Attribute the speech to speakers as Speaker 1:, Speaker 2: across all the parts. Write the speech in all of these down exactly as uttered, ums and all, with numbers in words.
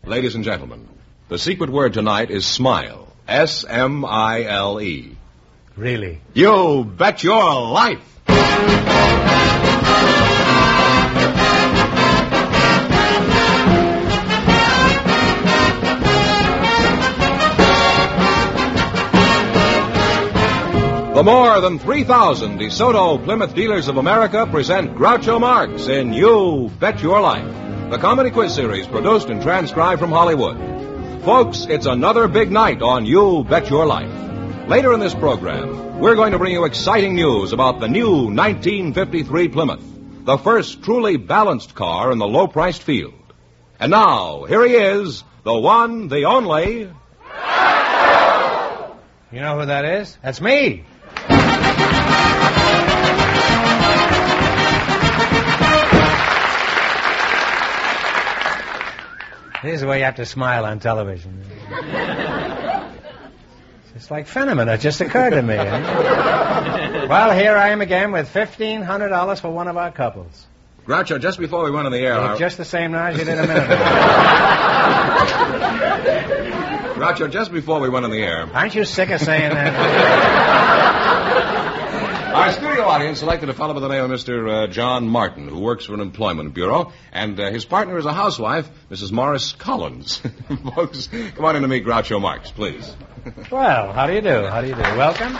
Speaker 1: Ladies and gentlemen, the secret word tonight is smile. S M I L E.
Speaker 2: Really?
Speaker 1: You bet your life! The more than three thousand DeSoto Plymouth Dealers of America present Groucho Marx in You Bet Your Life, the comedy quiz series produced and transcribed from Hollywood. Folks, it's another big night on You Bet Your Life. Later in this program, we're going to bring you exciting news about the new nineteen fifty-three Plymouth, the first truly balanced car in the low-priced field. And now, here he is, the one, the only...
Speaker 2: You know who that is? That's me. Here's the way you have to smile on television. It's like phenomenon. It just occurred to me. Eh? Well, here I am again with fifteen hundred dollars for one of our couples.
Speaker 1: Groucho, just before we went on the air...
Speaker 2: It's just the same now as you did a minute ago.
Speaker 1: Groucho, just before we went on the air...
Speaker 2: Aren't you sick of saying that?
Speaker 1: Our studio audience selected a fellow by the name of Mister Uh, John Martin, who works for an employment bureau, and uh, his partner is a housewife, Missus Morris Collins. Folks, come on in to meet Groucho Marx, please.
Speaker 2: Well, how do you do? How do you do? Welcome.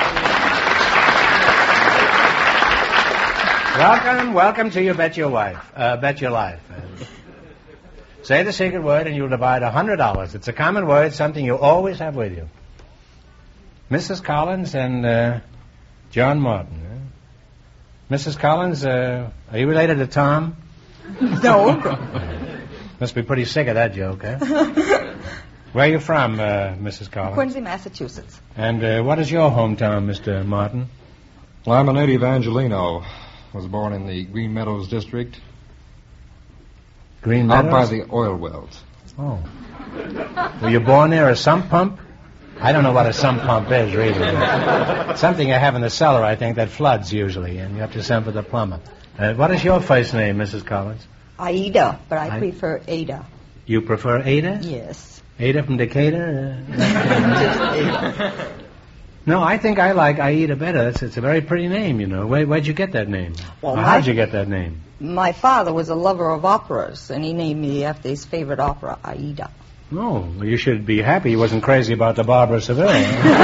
Speaker 2: Welcome, welcome to You Bet Your Wife. Uh, Bet Your Life. Uh, say the secret word and you'll divide one hundred dollars. It's a common word, something you always have with you. Missus Collins and... Uh, John Martin. Eh? Missus Collins, uh, are you related to Tom?
Speaker 3: No.
Speaker 2: Must be pretty sick of that joke, eh? Where are you from, uh, Missus Collins?
Speaker 3: Quincy, Massachusetts.
Speaker 2: And uh, what is your hometown, Mister Martin?
Speaker 4: Well, I'm a native Angelino. Was born in the Green Meadows district.
Speaker 2: Green Meadows?
Speaker 4: Out by the oil wells.
Speaker 2: Oh. Were you born near a sump pump? I don't know what a sump pump is, really. Something you have in the cellar, I think, that floods usually, and you have to send for the plumber. Uh, what is your first name, Missus Collins?
Speaker 3: Aida, but I,
Speaker 2: I...
Speaker 3: prefer Ada.
Speaker 2: You prefer Ada?
Speaker 3: Yes.
Speaker 2: Ada from Decatur? Uh...
Speaker 3: Just Ada.
Speaker 2: No, I think I like Aida better. It's, it's a very pretty name, you know. Where, where'd you get that name?
Speaker 3: Well,
Speaker 2: or
Speaker 3: my...
Speaker 2: how'd you get that name?
Speaker 3: My father was a lover of operas, and he named me after his favorite opera, Aida.
Speaker 2: Oh, well, you should be happy he wasn't crazy about the Barber of Seville.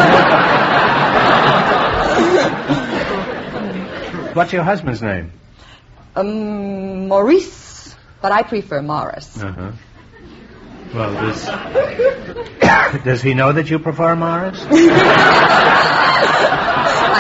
Speaker 2: What's your husband's name?
Speaker 3: Um, Maurice, but I prefer Morris.
Speaker 2: Uh-huh. Well, does, does he know that you prefer Morris?
Speaker 3: I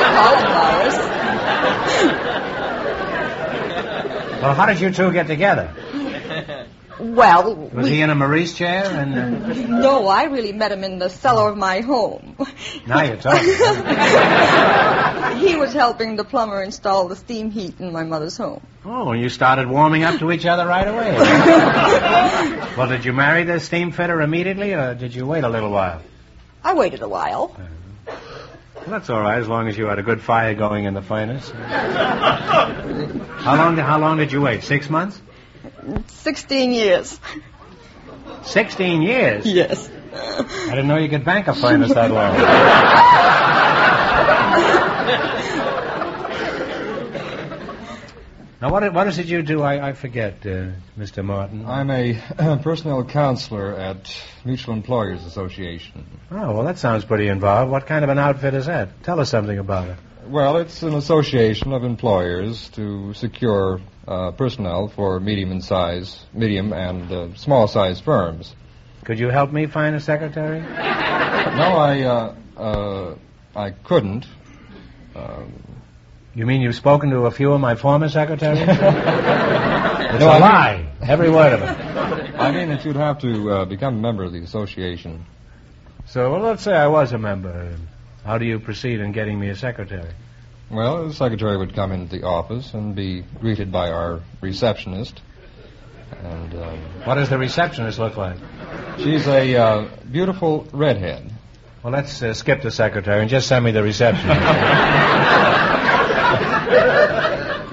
Speaker 3: call him Morris.
Speaker 2: Well, how did you two get together?
Speaker 3: Well,
Speaker 2: Was
Speaker 3: we...
Speaker 2: he in a Maurice chair? And uh...
Speaker 3: No, I really met him in the cellar of my home.
Speaker 2: Now you're talking.
Speaker 3: He was helping the plumber install the steam heat in my mother's home.
Speaker 2: Oh, and you started warming up to each other right away. Well, did you marry the steam fitter immediately, or did you wait a little while?
Speaker 3: I waited a while.
Speaker 2: Well, that's all right, as long as you had a good fire going in the furnace. How long? How long did you wait? Six months?
Speaker 3: Sixteen years.
Speaker 2: Sixteen years?
Speaker 3: Yes.
Speaker 2: I didn't know you could bank a furnace that long. Now, what, what is it you do? I, I forget, uh, Mister Martin.
Speaker 4: I'm a personnel counselor at Mutual Employers Association.
Speaker 2: Oh, well, that sounds pretty involved. What kind of an outfit is that? Tell us something about it.
Speaker 4: Well, it's an association of employers to secure uh, personnel for medium and size, medium and uh, small size firms.
Speaker 2: Could you help me find a secretary?
Speaker 4: No, I uh, uh, I couldn't. Um,
Speaker 2: you mean you've spoken to a few of my former secretaries? It's
Speaker 4: no,
Speaker 2: a
Speaker 4: I
Speaker 2: lie.
Speaker 4: Mean,
Speaker 2: Every word of it.
Speaker 4: I mean that you'd have to uh, become a member of the association.
Speaker 2: So, well, let's say I was a member. How do you proceed in getting me a secretary?
Speaker 4: Well, the secretary would come into the office and be greeted by our receptionist. And um,
Speaker 2: what does the receptionist look like?
Speaker 4: She's a uh, beautiful redhead.
Speaker 2: Well, let's uh, skip the secretary and just send me the receptionist. All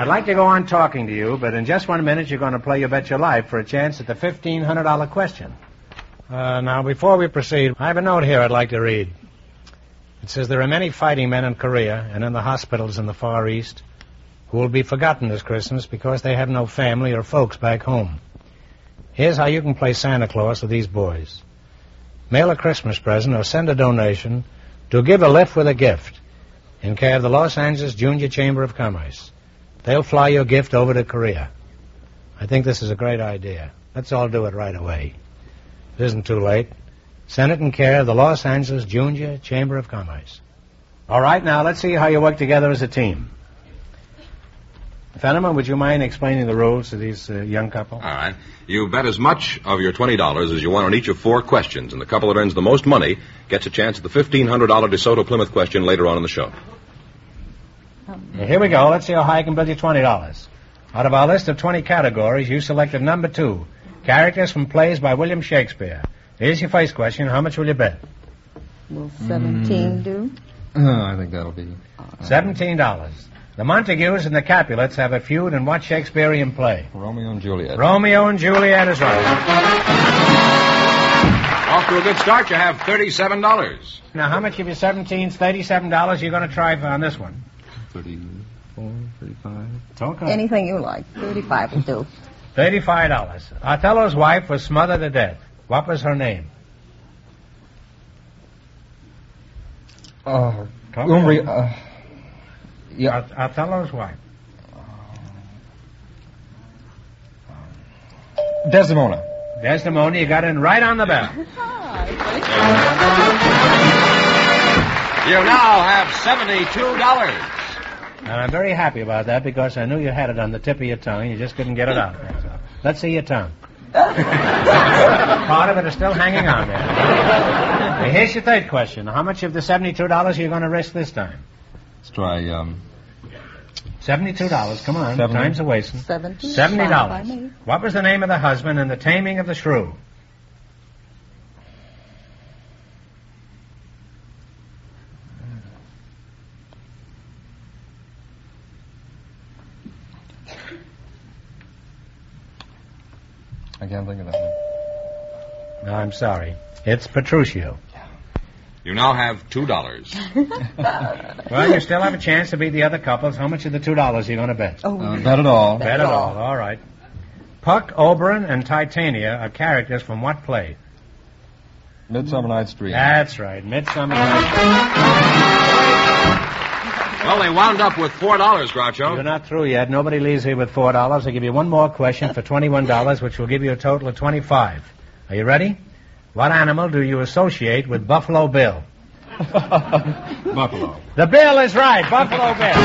Speaker 2: I'd like to go on talking to you, but in just one minute you're going to play You Bet Your Life for a chance at the fifteen hundred dollars question. Uh, now, before we proceed, I have a note here I'd like to read. It says there are many fighting men in Korea and in the hospitals in the Far East who will be forgotten this Christmas because they have no family or folks back home. Here's how you can play Santa Claus with these boys. Mail a Christmas present or send a donation to Give a Lift with a Gift in care of the Los Angeles Junior Chamber of Commerce. They'll fly your gift over to Korea. I think this is a great idea. Let's all do it right away. It isn't too late. Send it in care of the Los Angeles Junior Chamber of Commerce. All right, now let's see how you work together as a team. Fenneman, would you mind explaining the rules to these uh, young couple?
Speaker 1: All right. You bet as much of your twenty dollars as you want on each of four questions, and the couple that earns the most money gets a chance at the fifteen hundred dollars DeSoto Plymouth question later on in the show.
Speaker 2: Well, here we go. Let's see how high I can build you twenty dollars. Out of our list of twenty categories, you selected number two, characters from plays by William Shakespeare. Here's your first question. How much will you bet?
Speaker 3: Will seventeen mm. do?
Speaker 4: Uh, I think that'll be...
Speaker 2: seventeen dollars. The Montagues and the Capulets have a feud in what Shakespearean play?
Speaker 4: Romeo and Juliet.
Speaker 2: Romeo and Juliet is right.
Speaker 1: Off to a good start. You have thirty-seven dollars.
Speaker 2: Now, how much of your seventeen's thirty-seven dollars you're going to try for on this one?
Speaker 4: thirty-four, thirty-five.
Speaker 2: Okay.
Speaker 3: Anything you like. thirty-five will do.
Speaker 2: thirty-five dollars. Othello's wife was smothered to death. What was her name?
Speaker 4: Oh, Umri... Uh, yeah.
Speaker 2: Othello's wife.
Speaker 4: Desdemona.
Speaker 2: Desdemona, you got in right on the bell.
Speaker 1: You now have seventy-two dollars.
Speaker 2: And I'm very happy about that because I knew you had it on the tip of your tongue. You just couldn't get it out. Let's see your tongue. Part of it is still hanging on there. Now, here's your third question. How much of the seventy-two dollars are you going to risk this time?
Speaker 4: Let's try, um...
Speaker 2: seventy-two dollars. Come on.
Speaker 4: seventy.
Speaker 2: Time's a wasting.
Speaker 3: seventy.
Speaker 2: seventy dollars. What was the name of the husband in The Taming of the Shrew?
Speaker 4: I can't think of that one.
Speaker 2: No, I'm sorry. It's Petruchio.
Speaker 1: You now have two dollars.
Speaker 2: Well, you still have a chance to beat the other couples. How much of the two dollars are you going to bet?
Speaker 3: Oh,
Speaker 4: Uh, bet it all.
Speaker 2: Bet it all. All right. Puck, Oberon, and Titania are characters from what play?
Speaker 4: Midsummer Night's Dream.
Speaker 2: That's right. Midsummer Night's Dream.
Speaker 1: Well, they wound up with four dollars, Groucho.
Speaker 2: You're not through yet. Nobody leaves here with four dollars. I'll give you one more question for twenty-one dollars, which will give you a total of twenty-five. Are you ready? What animal do you associate with Buffalo Bill?
Speaker 4: Buffalo.
Speaker 2: The Bill is right. Buffalo Bill.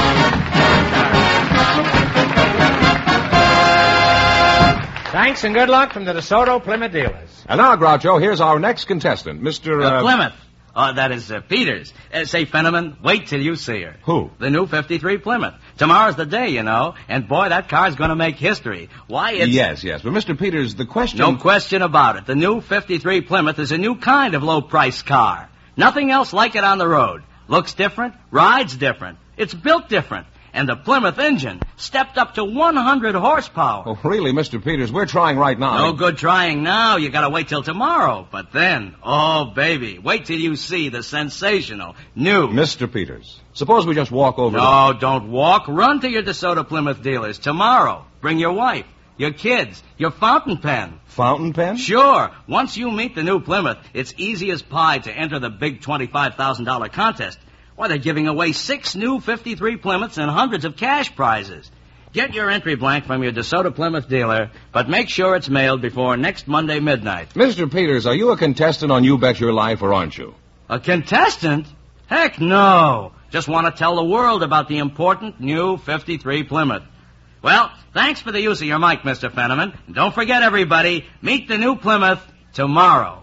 Speaker 2: Thanks and good luck from the DeSoto Plymouth dealers.
Speaker 1: And now, Groucho, here's our next contestant, Mister
Speaker 5: Uh,
Speaker 1: Uh,
Speaker 5: Plymouth. Oh, that is uh, Peters. Uh, say, Fenneman, wait till you see her.
Speaker 1: Who?
Speaker 5: The new fifty-three Plymouth. Tomorrow's the day, you know. And, boy, that car's going to make history. Why, it's...
Speaker 1: Yes, yes. But, Mister Peters, the question...
Speaker 5: No question about it. The new fifty-three Plymouth is a new kind of low-price car. Nothing else like it on the road. Looks different, rides different. It's built different. And the Plymouth engine stepped up to one hundred horsepower.
Speaker 1: Oh, really, Mister Peters, we're trying right now.
Speaker 5: No good trying now. You gotta wait till tomorrow. But then, oh, baby, wait till you see the sensational new...
Speaker 1: Mister Peters, suppose we just walk over
Speaker 5: No, don't walk. Run to your DeSoto Plymouth dealers tomorrow. Bring your wife, your kids, your fountain pen.
Speaker 1: Fountain pen?
Speaker 5: Sure. Once you meet the new Plymouth, it's easy as pie to enter the big twenty-five thousand dollars contest. Why, they're giving away six new fifty-three Plymouths and hundreds of cash prizes. Get your entry blank from your DeSoto Plymouth dealer, but make sure it's mailed before next Monday midnight.
Speaker 1: Mister Peters, are you a contestant on You Bet Your Life, or aren't you?
Speaker 5: A contestant? Heck no. Just want to tell the world about the important new fifty-three Plymouth. Well, thanks for the use of your mic, Mister Fenneman. And don't forget, everybody, meet the new Plymouth tomorrow.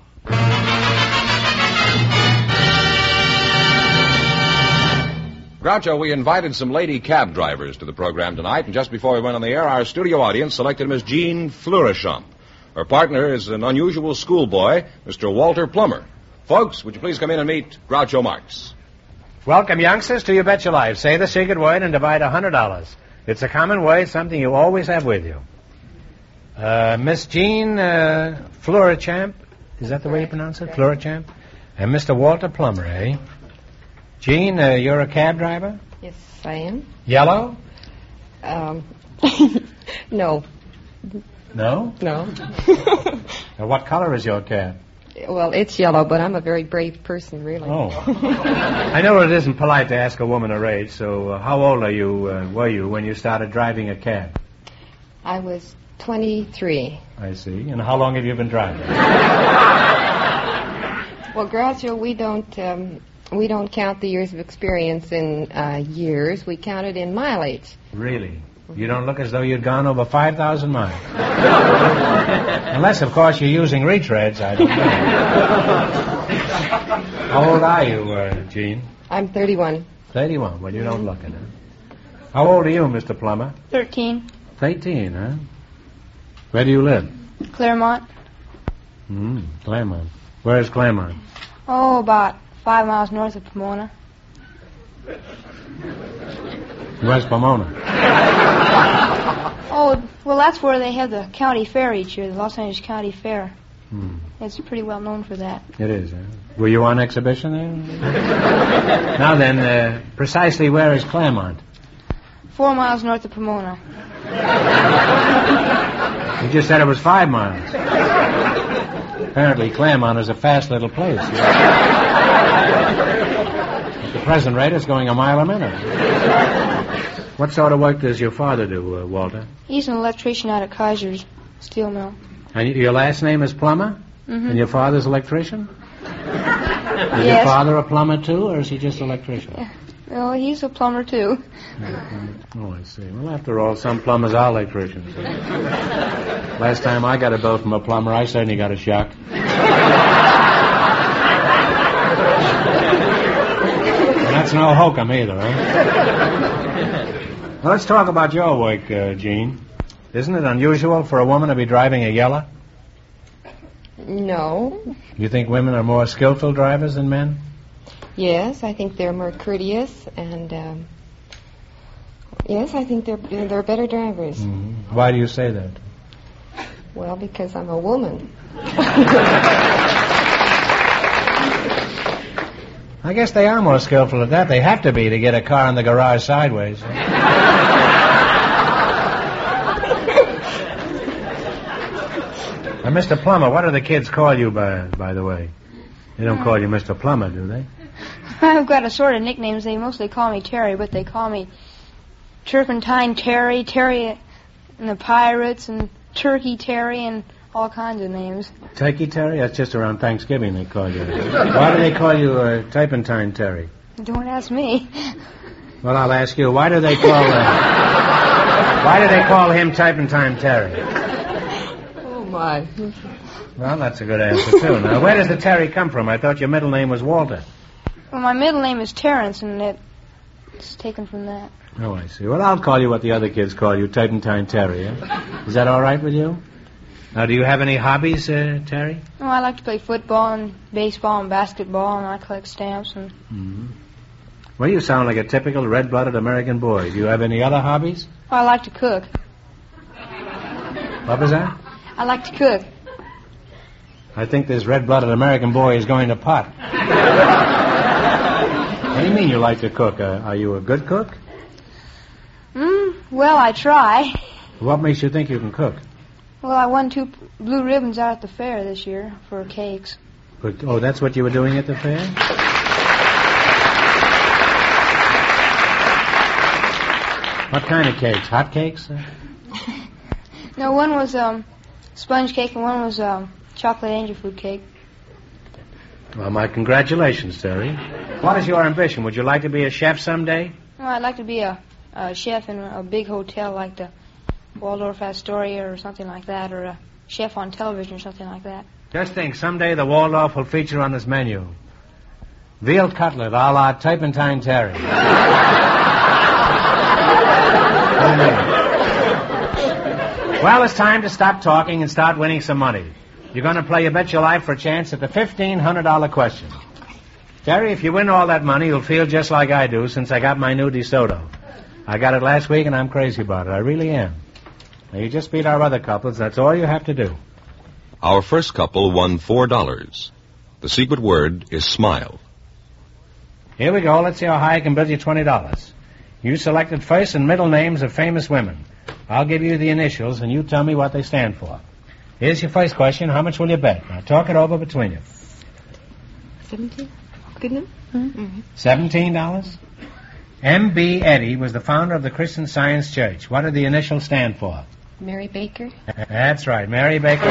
Speaker 1: Groucho, we invited some lady cab drivers to the program tonight, and just before we went on the air, our studio audience selected Miss Jean Fleurichamp. Her partner is an unusual schoolboy, Mister Walter Plummer. Folks, would you please come in and meet Groucho Marx?
Speaker 2: Welcome, youngsters, to You Bet Your Life. Say the secret word and divide one hundred dollars. It's a common word, something you always have with you. Uh, Miss Jean uh, Florichamp, is that the way you pronounce it? Florichamp? And Mister Walter Plummer, eh? Jean, uh, you're a cab driver?
Speaker 6: Yes, I am.
Speaker 2: Yellow?
Speaker 6: Um, no.
Speaker 2: No?
Speaker 6: No.
Speaker 2: Now, what color is your cab?
Speaker 6: Well, it's yellow, but I'm a very brave person, really.
Speaker 2: Oh. I know it isn't polite to ask a woman her age, so uh, how old are you, uh, were you, when you started driving a cab?
Speaker 6: I was twenty-three.
Speaker 2: I see. And how long have you been driving?
Speaker 6: Well, Groucho, we don't um, we don't count the years of experience in uh, years. We count it in mileage.
Speaker 2: Really? You don't look as though you'd gone over five thousand miles. Unless, of course, you're using retreads, I don't know. How old are you, uh, Jean?
Speaker 6: I'm thirty-one.
Speaker 2: thirty-one. Well, you don't look it, huh? How old are you, Mister Plummer?
Speaker 7: Thirteen.
Speaker 2: Thirteen, huh? Where do you live?
Speaker 7: Claremont.
Speaker 2: Hmm, Claremont. Where's Claremont?
Speaker 7: Oh, about five miles north of Pomona.
Speaker 2: Where's Pomona?
Speaker 7: Oh, well, that's where they have the county fair each year, the Los Angeles County Fair.
Speaker 2: Hmm.
Speaker 7: It's pretty well known for that.
Speaker 2: It is, huh? Were you on exhibition there? Now then, uh, precisely where is Claremont?
Speaker 7: Four miles north of Pomona.
Speaker 2: You just said it was five miles. Apparently, Claremont is a fast little place. At the present rate, it's going a mile a minute. What sort of work does your father do, uh, Walter?
Speaker 7: He's an electrician out at Kaiser's steel mill.
Speaker 2: And y- your last name is Plummer?
Speaker 7: Mm-hmm.
Speaker 2: And your father's electrician? Is
Speaker 7: Yes.
Speaker 2: your father a plumber, too, or is he just an electrician?
Speaker 7: Yeah. Well, he's a plumber, too.
Speaker 2: Oh, I see. Well, after all, some plumbers are electricians. Last time I got a bill from a plumber, I certainly got a shock. Well, that's no hokum either, huh? Well, let's talk about your work, uh, Jean. Isn't it unusual for a woman to be driving a Yella?
Speaker 6: No.
Speaker 2: You think women are more skillful drivers than men?
Speaker 6: Yes, I think they're more courteous, and um, yes, I think they're they're better drivers.
Speaker 2: Mm-hmm. Why do you say that?
Speaker 6: Well, because I'm a woman.
Speaker 2: I guess they are more skillful at that. They have to be to get a car in the garage sideways. Now, Mister Plummer, what do the kids call you, by, by the way? They don't call you Mister Plummer, do they?
Speaker 7: I've got a sort of nicknames. They mostly call me Terry, but they call me Turpentine Terry, Terry and the Pirates, and Turkey Terry, and all kinds of names.
Speaker 2: Turkey Terry? That's just around Thanksgiving they call you. Why do they call you uh, Turpentine Terry?
Speaker 7: Don't ask me.
Speaker 2: Well, I'll ask you. Why do they call uh, Why do they call him Turpentine Terry?
Speaker 6: Oh my!
Speaker 2: Well, that's a good answer too. Now, where does the Terry come from? I thought your middle name was Walter.
Speaker 7: Well, my middle name is Terrence, and it, it's taken from that.
Speaker 2: Oh, I see. Well, I'll call you what the other kids call you, Turpentine Terry. Eh? Is that all right with you? Now, do you have any hobbies, uh, Terry?
Speaker 7: Oh, I like to play football and baseball and basketball, and I collect stamps. And
Speaker 2: Mm-hmm. Well, you sound like a typical red-blooded American boy. Do you have any other hobbies?
Speaker 7: oh, I like to cook.
Speaker 2: What was that?
Speaker 7: I like to cook.
Speaker 2: I think this red-blooded American boy is going to pot. What do you mean you like to cook? Uh, are you a good cook?
Speaker 7: Mm, well, I try.
Speaker 2: What makes you think you can cook?
Speaker 7: Well, I won two blue ribbons out at the fair this year for cakes.
Speaker 2: But, oh, that's what you were doing at the fair? What kind of cakes? Hot cakes? Uh?
Speaker 7: No, one was um, sponge cake and one was um, chocolate angel food cake.
Speaker 2: Well, my congratulations, Terry. What is your ambition? Would you like to be a chef someday?
Speaker 7: Well, I'd like to be a, a chef in a big hotel like the Waldorf Astoria or something like that, or a chef on television or something like that.
Speaker 2: Just think, someday the Waldorf will feature on this menu. Veal cutlet a la Turpentine Terry. Well, it's time to stop talking and start winning some money. You're going to play You Bet Your Life for a chance at the fifteen hundred dollars question. Terry, if you win all that money, you'll feel just like I do since I got my new DeSoto. I got it last week, and I'm crazy about it. I really am. Now, you just beat our other couples. That's all you have to do.
Speaker 1: Our first couple won four dollars. The secret word is smile.
Speaker 2: Here we go. Let's see how high I can build you twenty dollars. You selected first and middle names of famous women. I'll give you the initials, and you tell me what they stand for. Here's your first question. How much will you bet? Now, talk it over between you.
Speaker 6: Seventeen? Good enough? Mm-hmm.
Speaker 2: Seventeen dollars? M B Eddy was the founder of the Christian Science Church. What did the initials stand for?
Speaker 6: Mary Baker?
Speaker 2: That's right. Mary Baker.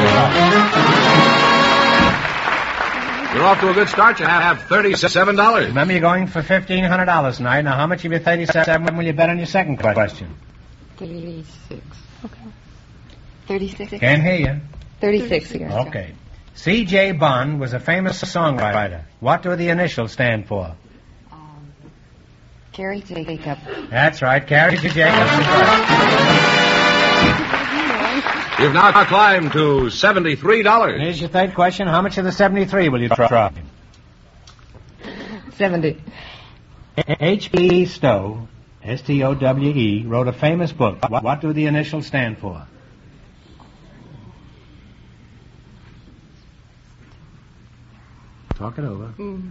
Speaker 1: You're off to a good start. You have thirty-seven dollars.
Speaker 2: Remember, you're going for fifteen hundred dollars tonight. Now, how much of your thirty-seven will you bet on your second question?
Speaker 6: Thirty-six. Okay. Thirty-six?
Speaker 2: Can't hear you.
Speaker 6: Thirty-six again.
Speaker 2: Okay. C J Bond was a famous songwriter. What do the initials stand for?
Speaker 6: Um, Carrie Jacob.
Speaker 2: That's right. Carrie Jacobs is right.
Speaker 1: You've now climbed to seventy-three dollars.
Speaker 2: Here's your third question. How much of the seventy-three will you drop?
Speaker 6: Seventy.
Speaker 2: H B Stowe, S T O W E, wrote a famous book. What, what do the initials stand for? Talk it over.
Speaker 6: Mm.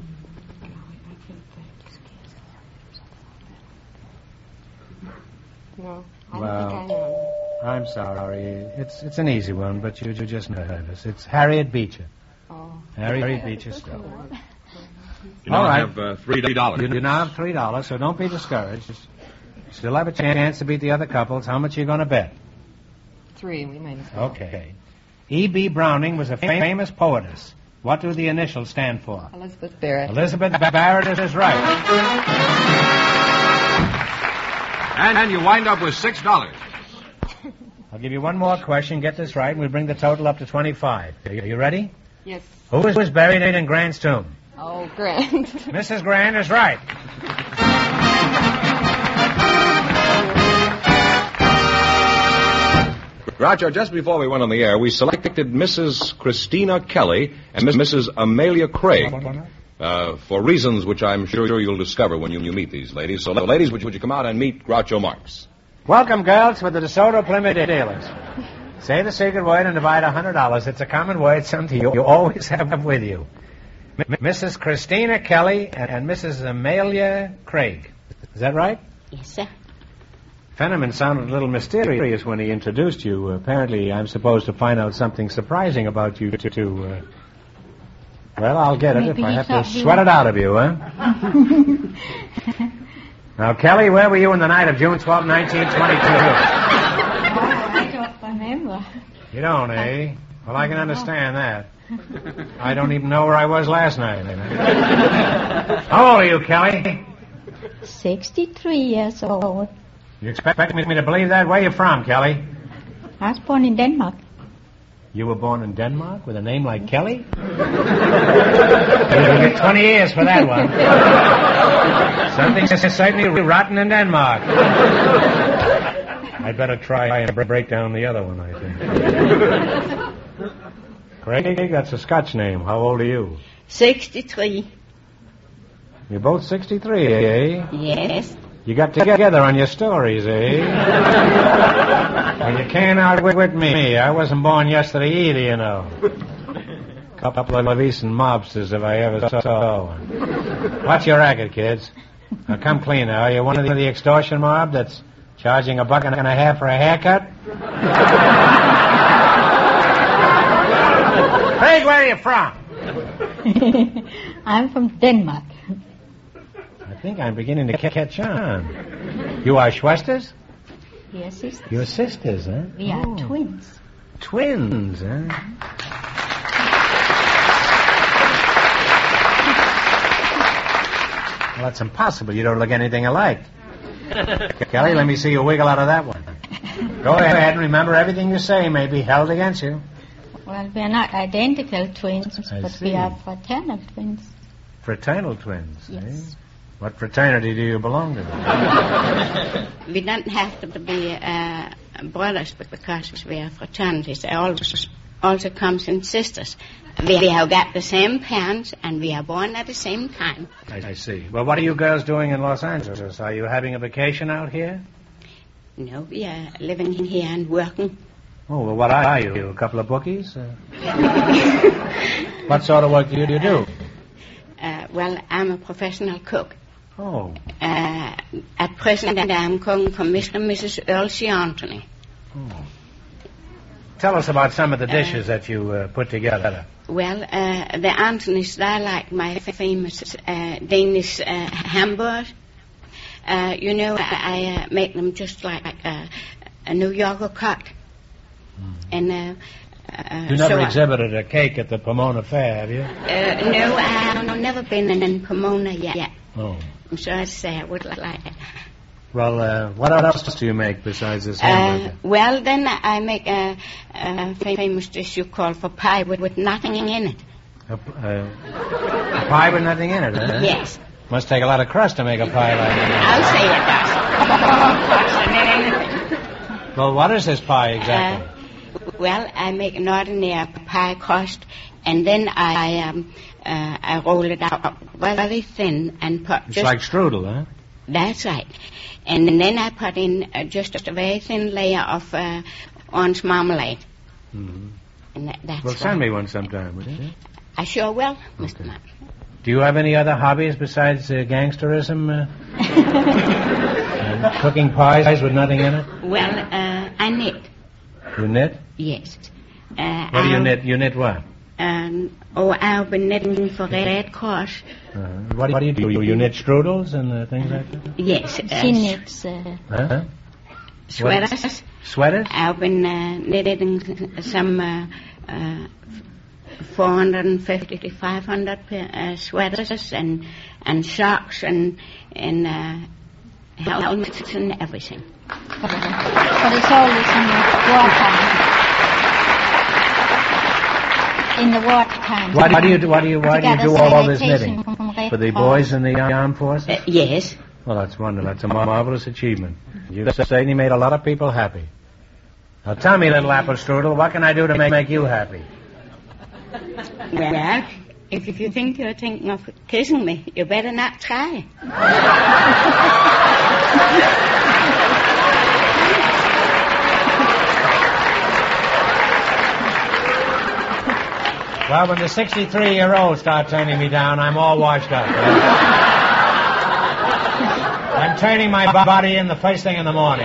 Speaker 6: No, I
Speaker 2: Well,
Speaker 6: don't think I know.
Speaker 2: I'm sorry. It's it's an easy one, but you, you just nervous. It's Harriet Beecher.
Speaker 6: Oh.
Speaker 2: Harriet Beecher Stowe.
Speaker 1: You now
Speaker 2: All right.
Speaker 1: have uh, three dollars.
Speaker 2: You, you now have three dollars, so don't be discouraged. Still have a chance to beat the other couples. How much are you going to bet?
Speaker 6: Three, we might as well.
Speaker 2: Okay. E B Browning was a fam- famous poetess. What do the initials stand for?
Speaker 6: Elizabeth Barrett.
Speaker 2: Elizabeth Barrett is right.
Speaker 1: And, and you wind up with six dollars.
Speaker 2: I'll give you one more question. Get this right, and we'll bring the total up to twenty-five. Are you, are you ready?
Speaker 6: Yes.
Speaker 2: Who was buried in Grant's tomb?
Speaker 6: Oh, Grant.
Speaker 2: Missus Grant is right.
Speaker 1: Groucho, just before we went on the air, we selected Missus Christina Kelly and Missus Amelia Craig uh, for reasons which I'm sure you'll discover when you, you meet these ladies. So, ladies, would you, would you come out and meet Groucho Marx?
Speaker 2: Welcome, girls, for the DeSoto Plymouth dealers. Say the secret word and divide one hundred dollars. It's a common word, something you, you always have with you. M- Missus Christina Kelly and, and Missus Amelia Craig. Is that right?
Speaker 8: Yes, sir.
Speaker 2: Fenneman sounded a little mysterious when he introduced you. Apparently, I'm supposed to find out something surprising about you to... to uh... Well, I'll get it
Speaker 8: Maybe
Speaker 2: if I
Speaker 8: he
Speaker 2: have to
Speaker 8: thought he
Speaker 2: sweat
Speaker 8: was-
Speaker 2: it out of you, huh? Now, Kelly, where were you on the night of June twelfth, nineteen twenty-two?
Speaker 8: I don't remember.
Speaker 2: You don't, eh? Well, I can understand that. I don't even know where I was last night. You know? How old are you, Kelly?
Speaker 8: sixty-three years old.
Speaker 2: You expect me to believe that? Where are you from, Kelly?
Speaker 8: I was born in Denmark.
Speaker 2: You were born in Denmark with a name like Kelly? You'll get twenty years for that one. Something's certainly rotten in Denmark. I'd better try and break down the other one, I think. Craig, that's a Scotch name. How old are you?
Speaker 8: sixty-three.
Speaker 2: You're both sixty-three, eh?
Speaker 8: Yes.
Speaker 2: You got together on your stories, eh? Well, you can't outwit me. I wasn't born yesterday either, you know. Couple of Eastern mobsters if I ever saw one. What's your racket, kids? Now, come clean now. Are you one of the, the extortion mob that's charging a buck and a half for a haircut? Craig, where are you from?
Speaker 8: I'm from Denmark.
Speaker 2: I think I'm beginning to ca- catch on. You are Schwesters?
Speaker 8: Yes, sisters.
Speaker 2: You're sisters, huh?
Speaker 8: We are
Speaker 2: Oh.
Speaker 8: twins.
Speaker 2: Twins, huh? Well, that's impossible. You don't look anything alike. Kelly, let me see you wiggle out of that one. Go ahead and remember everything you say may be held against you.
Speaker 8: Well, we are not identical twins,
Speaker 2: I
Speaker 8: but
Speaker 2: see.
Speaker 8: we are fraternal twins.
Speaker 2: Fraternal twins,
Speaker 8: Yes.
Speaker 2: eh? What fraternity do you belong to?
Speaker 9: We don't have to be uh, brothers because we are fraternities. It also, also comes in sisters. We have got the same parents and we are born at the same time.
Speaker 2: I, I see. Well, what are you girls doing in Los Angeles? Are you having a vacation out here?
Speaker 9: No, we are living here and working.
Speaker 2: Oh, well, what are you? A couple of bookies? Uh, what sort of work do you do?
Speaker 9: Uh, well, I'm a professional cook.
Speaker 2: Oh.
Speaker 9: Uh, at present, I'm cooking for Mister and Missus Earl C. Anthony.
Speaker 2: Oh. Tell us about some of the dishes uh, that you uh, put together.
Speaker 9: Well, uh, the Anthonys, they're like my famous uh, Danish uh, hamburgers. Uh, you know, I, I uh, make them just like uh, a New Yorker cut. Mm. And uh, uh,
Speaker 2: you never
Speaker 9: so
Speaker 2: exhibited I, a cake at the Pomona Fair, have you?
Speaker 9: Uh, no, I've never been in Pomona yet.
Speaker 2: Oh.
Speaker 9: So I say I would like it.
Speaker 2: Well, uh, what else do you make besides this hamburger?
Speaker 9: Uh, well, then I make a, a famous dish you call for pie with, with nothing in it.
Speaker 2: A, uh, a pie with nothing in it, huh?
Speaker 9: Yes.
Speaker 2: Must take a lot of crust to make a pie like
Speaker 9: that. I'll say it does.
Speaker 2: Well, what is this pie exactly?
Speaker 9: Uh, well, I make an ordinary pie crust, and then I um, uh, I roll it out very thin and put
Speaker 2: it's
Speaker 9: just...
Speaker 2: like strudel, huh?
Speaker 9: That's right. And then I put in uh, just a very thin layer of uh, orange marmalade.
Speaker 2: Mm-hmm.
Speaker 9: And that, that's
Speaker 2: well, send me one sometime, will you?
Speaker 9: I sure will, Mister
Speaker 2: Okay.
Speaker 9: Matt.
Speaker 2: Do you have any other hobbies besides uh, gangsterism? Uh, and cooking pies with nothing in it?
Speaker 9: Well, uh, I knit.
Speaker 2: You knit?
Speaker 9: Yes. Uh,
Speaker 2: what do you
Speaker 9: I'll,
Speaker 2: knit? You knit what?
Speaker 9: Um, oh, I've been knitting for Red Cross.
Speaker 2: Uh, what, what do you do? You, you knit strudels and uh, things like that?
Speaker 9: Yes. Uh,
Speaker 8: she knits... Uh,
Speaker 2: huh?
Speaker 9: Sweaters.
Speaker 2: What? Sweaters?
Speaker 9: I've been uh, knitting some uh, uh, four hundred fifty to five hundred uh, sweaters and and socks and and uh, helmets and everything.
Speaker 8: But, but it's always in the wartime. In the wartime.
Speaker 2: Why, why do you do? Why do you? Why do you do all this knitting? For the boys in the armed forces?
Speaker 9: Uh, yes.
Speaker 2: Well, that's wonderful. That's a marvelous achievement. You've certainly made a lot of people happy. Now, tell me, little apple strudel, what can I do to make, make you happy?
Speaker 9: Well, if, if you think you're thinking of kissing me, you better not try.
Speaker 2: Well, when the sixty-three-year-olds start turning me down, I'm all washed up. Right? I'm turning my body in the first thing in the morning.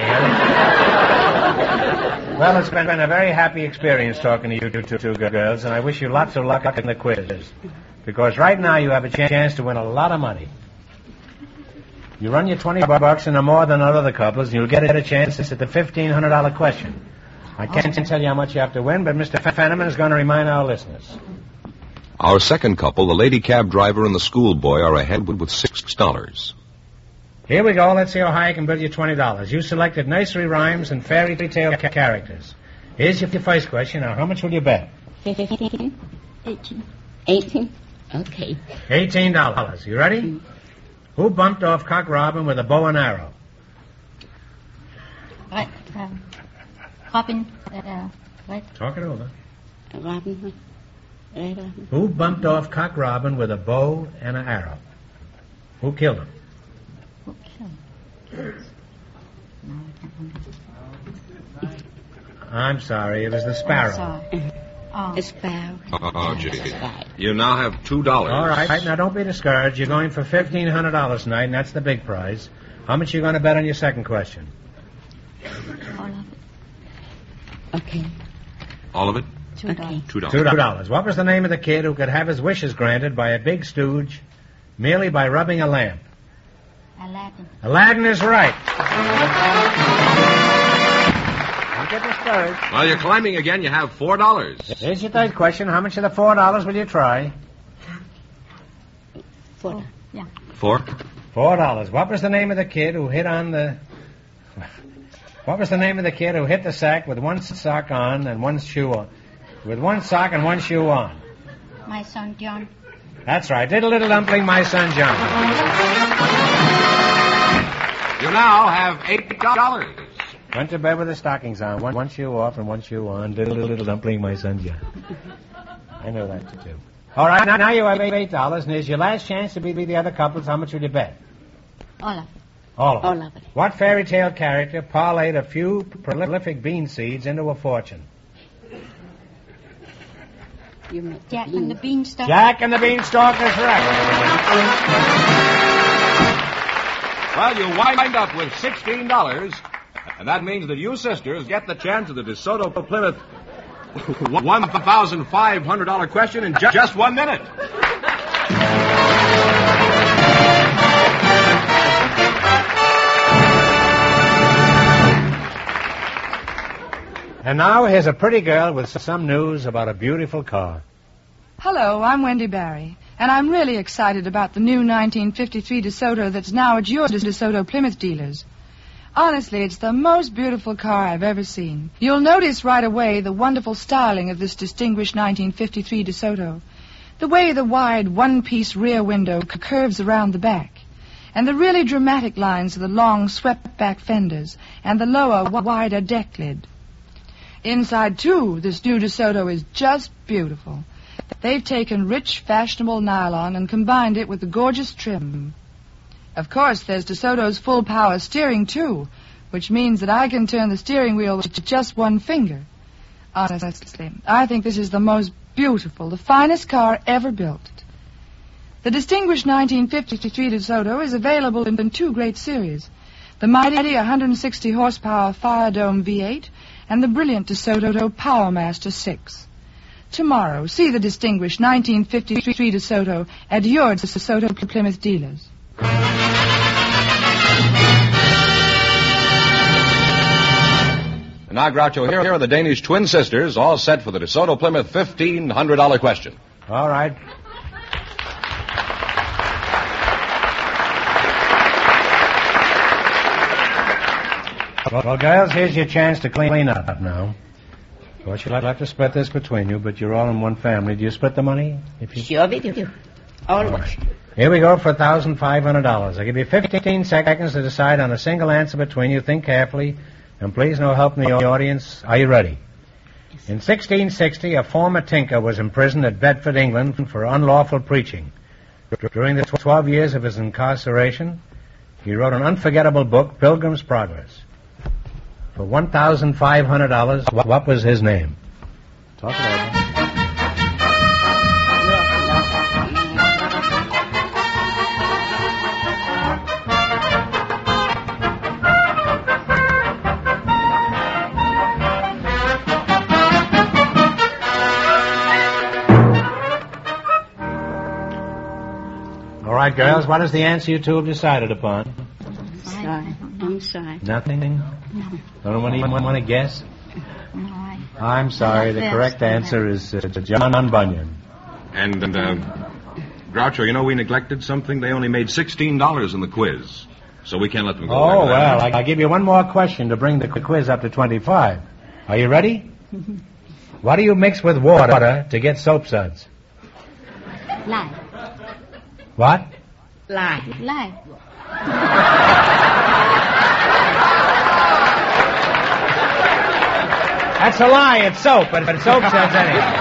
Speaker 2: Right? Well, it's been, been a very happy experience talking to you two, two, two girls, and I wish you lots of luck in the quiz. Because right now you have a ch- chance to win a lot of money. You run your twenty bucks into more than other couples, and you'll get a chance at the fifteen hundred dollars question. I can't tell you how much you have to win, but Mister Fenneman is going to remind our listeners.
Speaker 1: Our second couple, the lady cab driver and the schoolboy, are ahead with six dollars.
Speaker 2: Here we go. Let's see how high I can build you twenty dollars. You selected nursery rhymes and fairy tale ca- characters. Here's your first question. Now, how much will you bet?
Speaker 9: Fifteen. Eighteen. Eighteen. Okay.
Speaker 2: Eighteen dollars. You ready? Mm. Who bumped off Cock Robin with a bow and arrow?
Speaker 8: Right. Um, Robin. Uh, right.
Speaker 2: Talk it over.
Speaker 9: Robin. Right. Robin.
Speaker 2: Who bumped off Cock Robin with a bow and an arrow? Who killed him?
Speaker 8: Who killed him?
Speaker 2: I'm sorry. It was the sparrow.
Speaker 8: Oh,
Speaker 9: Oh. A sparrow.
Speaker 1: Oh, oh gee. You now have two dollars.
Speaker 2: All right. Now, don't be discouraged. You're going for fifteen hundred dollars tonight, and that's the big prize. How much are you going to bet on your second question?
Speaker 8: All of it.
Speaker 9: Okay.
Speaker 1: All of it?
Speaker 8: Two dollars.
Speaker 1: Two dollars.
Speaker 2: Two dollars. What was the name of the kid who could have his wishes granted by a big stooge merely by rubbing a lamp?
Speaker 8: Aladdin.
Speaker 2: Aladdin is right. Don't get discouraged.
Speaker 1: Well, you're climbing again. You have four dollars.
Speaker 2: Here's your third question. How much of the four dollars will you try?
Speaker 9: Four.
Speaker 8: Oh, yeah.
Speaker 1: Four?
Speaker 2: Four dollars. What was the name of the kid who hit on the... What was the name of the kid who hit the sack with one sock on and one shoe on? With one sock and one shoe on?
Speaker 8: My son John.
Speaker 2: That's right. Diddle little dumpling, my son John.
Speaker 1: You now have eight dollars.
Speaker 2: Went to bed with the stockings on. One, one shoe off and one shoe on. Diddle little dumpling, my son John. I know that to do. All right, now, now you have eight dollars, and here's your last chance to beat the other couples. How much would you bet?
Speaker 8: All of it.
Speaker 2: All of it.
Speaker 9: All of it.
Speaker 2: What fairy tale character parlayed a few prolific bean seeds into a fortune?
Speaker 9: You make
Speaker 8: Jack and the Beanstalk.
Speaker 2: Jack and the Beanstalk is right.
Speaker 1: Well, you wind up with sixteen dollars, and that means that you sisters get the chance of the DeSoto Plymouth one thousand five hundred dollars question in ju- just one minute.
Speaker 2: And now here's a pretty girl with some news about a beautiful car.
Speaker 10: Hello, I'm Wendy Barry, and I'm really excited about the new nineteen fifty-three DeSoto that's now at your DeSoto Plymouth dealers. Honestly, it's the most beautiful car I've ever seen. You'll notice right away the wonderful styling of this distinguished nineteen fifty-three DeSoto. The way the wide one-piece rear window c- curves around the back, and the really dramatic lines of the long swept-back fenders, and the lower, w- wider deck lid. Inside, too, this new DeSoto is just beautiful. They've taken rich, fashionable nylon and combined it with the gorgeous trim. Of course, there's DeSoto's full-power steering, too, which means that I can turn the steering wheel with just one finger. Honestly, I think this is the most beautiful, the finest car ever built. The distinguished nineteen fifty-three DeSoto is available in two great series, the mighty one hundred sixty horsepower Fire Dome V eight and the brilliant DeSoto Powermaster six. Tomorrow, see the distinguished nineteen fifty-three DeSoto at your DeSoto Plymouth dealers.
Speaker 1: And now, Groucho, here, here are the Danish twin sisters, all set for the DeSoto Plymouth fifteen hundred dollars question.
Speaker 2: All right. Well, well, girls, here's your chance to clean up now. Of course, you'll have to split this between you, but you're all in one family. Do you split the money? If you...
Speaker 9: Sure we do. Always.
Speaker 2: Right. Here we go for one thousand five hundred dollars. I'll give you fifteen seconds to decide on a single answer between you. Think carefully, and please no help from the audience. Are you ready? In sixteen sixty, a former tinker was imprisoned at Bedford, England, for unlawful preaching. During the twelve years of his incarceration, he wrote an unforgettable book, Pilgrim's Progress. For one thousand five hundred dollars, what was his name? Talk about it. All right, girls, what is the answer you two have decided upon?
Speaker 9: Sorry. I'm sorry.
Speaker 2: Nothing?
Speaker 9: No.
Speaker 2: Don't anyone want to guess?
Speaker 8: No, I...
Speaker 2: I'm sorry. The
Speaker 8: Yes,
Speaker 2: correct
Speaker 8: yes.
Speaker 2: answer is uh, John Bunyan.
Speaker 1: And, and uh, Groucho, you know we neglected something? They only made sixteen dollars in the quiz, so we can't let them go away
Speaker 2: Oh,
Speaker 1: with
Speaker 2: well,
Speaker 1: that.
Speaker 2: I- I'll give you one more question to bring the quiz up to twenty-five. Are you ready? What do you mix with water to get soap suds?
Speaker 8: Lie.
Speaker 2: What?
Speaker 9: Lie.
Speaker 8: Lie.
Speaker 2: That's a lie. It's soap, but but soap suds anyway.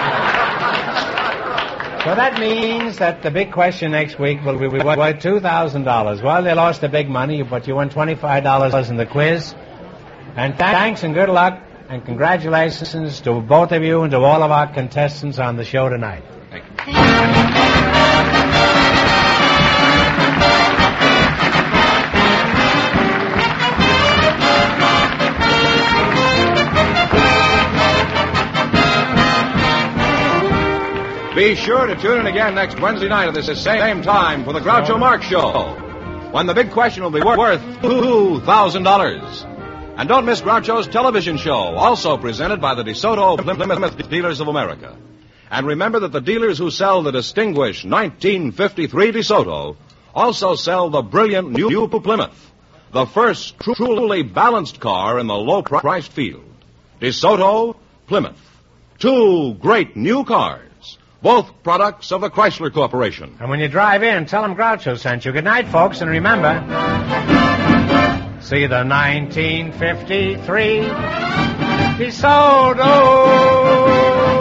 Speaker 2: So that means that the big question next week will be worth two thousand dollars. Well, they lost the big money, but you won twenty-five dollars in the quiz. And th- thanks and good luck and congratulations to both of you and to all of our contestants on the show tonight.
Speaker 1: Thank you.
Speaker 8: Thank you.
Speaker 1: Be sure to tune in again next Wednesday night at this same time for the Groucho Marx Show, when the big question will be worth two thousand dollars. And don't miss Groucho's television show, also presented by the DeSoto Plymouth Dealers of America. And remember that the dealers who sell the distinguished nineteen fifty-three DeSoto also sell the brilliant new Plymouth, the first truly balanced car in the low-priced field. DeSoto Plymouth. Two great new cars, both products of the Chrysler Corporation.
Speaker 2: And when you drive in, tell them Groucho sent you. Good night, folks, and remember, see the nineteen fifty-three DeSoto.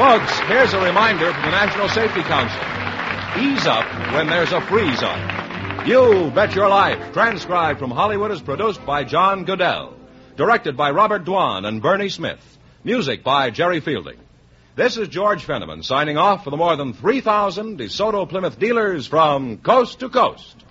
Speaker 1: Folks, here's a reminder from the National Safety Council. Ease up when there's a freeze up. You Bet Your Life, transcribed from Hollywood, is produced by John Goodell. Directed by Robert Dwan and Bernie Smith. Music by Jerry Fielding. This is George Fenneman signing off for the more than three thousand DeSoto Plymouth dealers from coast to coast.